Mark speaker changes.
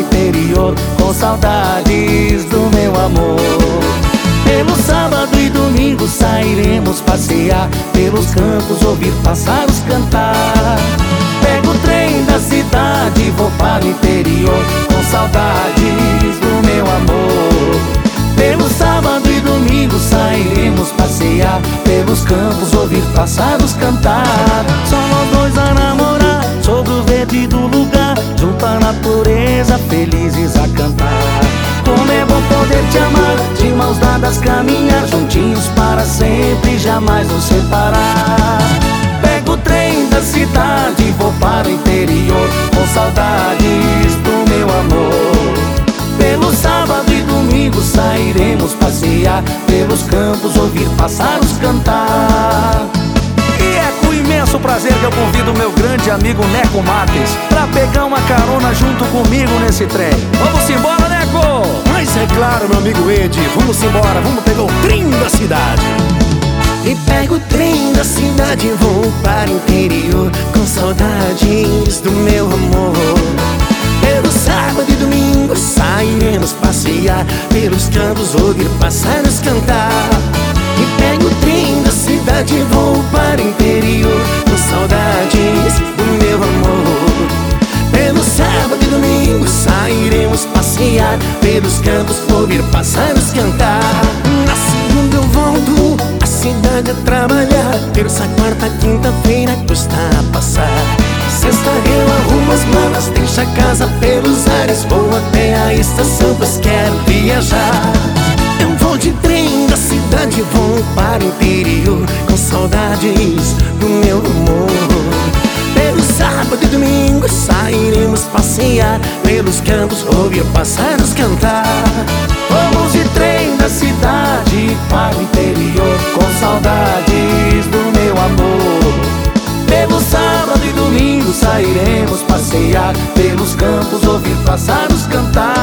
Speaker 1: interior, com saudades do meu amor. Pelo sábado e domingo sairemos passear, pelos campos ouvir pássaros cantar. Pego o trem da cidade e vou para o interior, com saudades do meu amor. Pelo sábado e domingo sairemos passear, pelos campos ouvir pássaros cantar. Só nós dois a namorar, sobre o verde do lugar, junto à natureza, felizes a cantar. Como é bom poder te amar, de mãos dadas caminhar, juntinhos para sempre, jamais nos separar. Pego o trem da cidade e vou para o interior, com saudades do meu amor. Pelo sábado e domingo sairemos passear, pelos campos ouvir pássaros cantar.
Speaker 2: E é com imenso prazer que eu convido o meu grande amigo Neco Mates pra pegar uma carona junto comigo nesse trem. Vamos embora, Neco!
Speaker 3: Mas é claro, meu amigo Ed, vamos embora, vamos pegar o trem da cidade.
Speaker 4: E pego o trem da cidade e vou para o interior, com saudades do meu amor. Pelo sábado e domingo sairemos passear, pelos campos ouvir pássaros cantar. E pego o trem da cidade e vou para o interior, com saudades do meu amor. Pelo sábado e domingo sairemos passear, pelos campos ouvir pássaros cantar. Na segunda eu volto à cidade a trabalhar, terça, quarta, quinta-feira custa a passar. Sexta eu arrumo as malas, deixo a casa pelos ares, vou até a estação, pois quero viajar. Eu vou de trem da cidade, vou para o interior, com saudades do meu amor. Pelo sábado e domingo sairemos passear, pelos campos ouvir pássaros cantar.
Speaker 1: Vamos de trem da cidade para o interior, com saudades do meu amor. Pelo sábado e domingo sairemos passear, pelos campos ouvir pássaros cantar.